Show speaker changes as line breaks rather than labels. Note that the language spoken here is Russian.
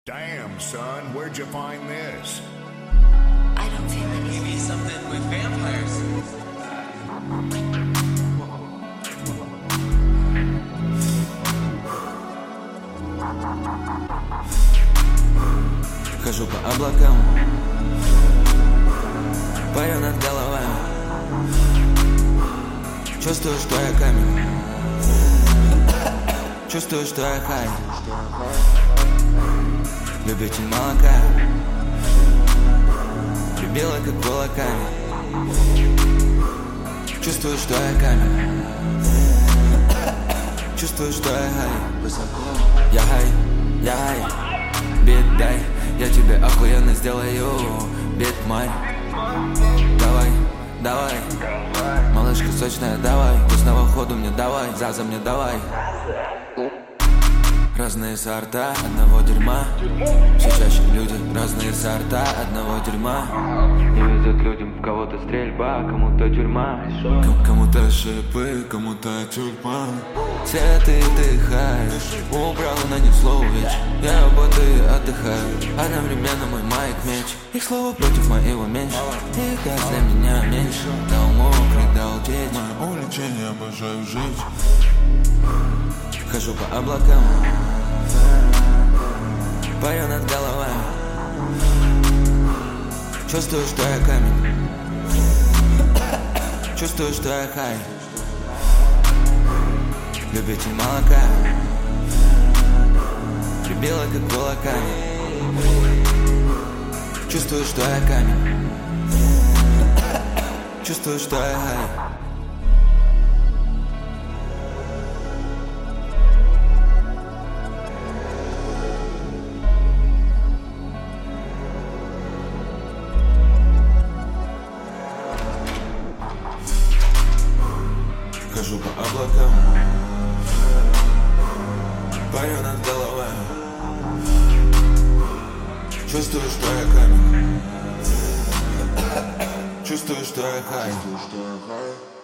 Damn, son, where'd you find this?
I don't feel anything.
Maybe something with vampires.
Хожу по облакам, парю над головой. Чувствую, что я камень. Чувствую, что я хай. Любитель молока, прибила как кулаками. Чувствую, что я камень. Чувствую, что я хай. Я хай, я хай. Бит дай, я тебе охуенно сделаю. Бит мой. Давай, давай. Малышка сочная, давай. Вкусного ходу мне давай, Заза мне давай. Разные сорта одного дерьма. Все чаще люди, разные сорта одного дерьма. Не везет людям, в кого-то стрельба, кому-то тюрьма. Кому-то шипы, кому-то тюрьма. Все ты дыхаешь, убрал, нанесло увечь. Я работаю и отдыхаю, одновременно мой майк меч. Их слова против моего меньше, их газ для меня меньше. Дал мокрый, дал течь.
Мое увлечение, обожаю жить.
Хожу по облакам, парю над головой. Чувствую, что я камень. Чувствую, что я хай. Любитель молока, прибила как кулаками. Чувствую, что я камень. Чувствую, что я хай.
Хожу по облакам, парю над головой. Чувствую, что я камень. Чувствую, что я хай.